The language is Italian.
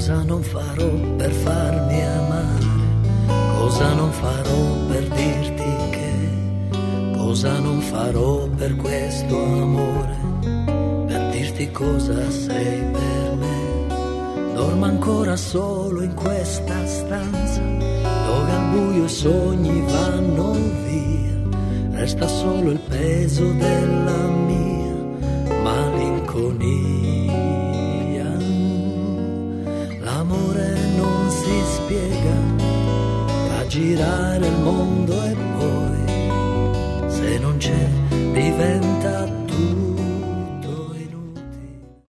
Cosa non farò per farmi amare? Cosa non farò per dirti che? Cosa non farò per questo amore? Per dirti cosa sei per me. Dormo ancora solo in questa stanza, dove al buio i sogni vanno via. Resta solo il peso della mia malinconia. L'amore non si spiega, fa girare il mondo